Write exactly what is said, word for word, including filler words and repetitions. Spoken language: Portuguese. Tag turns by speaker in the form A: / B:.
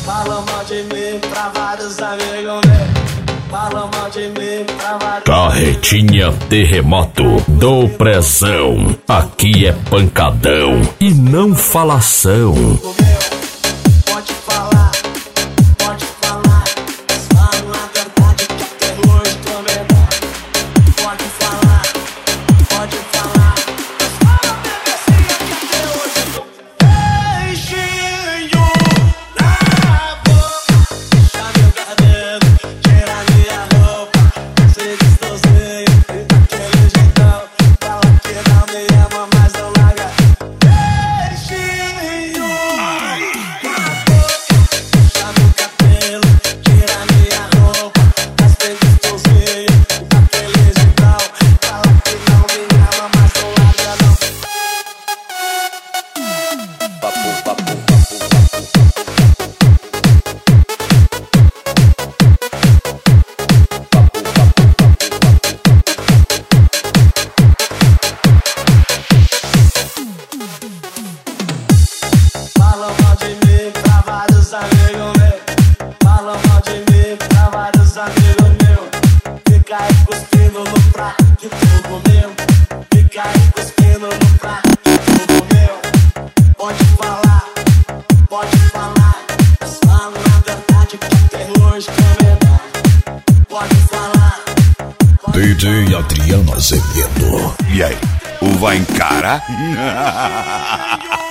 A: Fala mal de mim pra vários amigos meus. Fala mal de mim pra vários.
B: Carretinha Terremoto do Pressão. Aqui é pancadão e não falação.
A: Pode falar, pode falar. Fala a verdade que até hoje tô medado. Pode falar, pode falar. Fala a bebezinha que até hoje tô. Beijinho na boca. Deixa meu cabelo, tira minha roupa. Se distorcer daquele jeitão. Fala que não me ama, mas não larga. Beijinho na boca. Deixa meu cabelo, tira minha roupa. Mas se distorcer daquele jeitão. Fala que não me ama, mas não larga não. Papo, papo, papo, Fala mal de mim pra vários amigos meus. Fala mal de mim pra vários amigos meus. Fica aí cuspindo no prato que tu comeu. Fica aí cuspindo no prato que tu comeu. Pode falar, pode falar. Mas fala a verdade que até hoje tô medado. Pode falar, pode
B: D J Adriano Azevedo.
C: E aí, o vai encarar?
A: falar.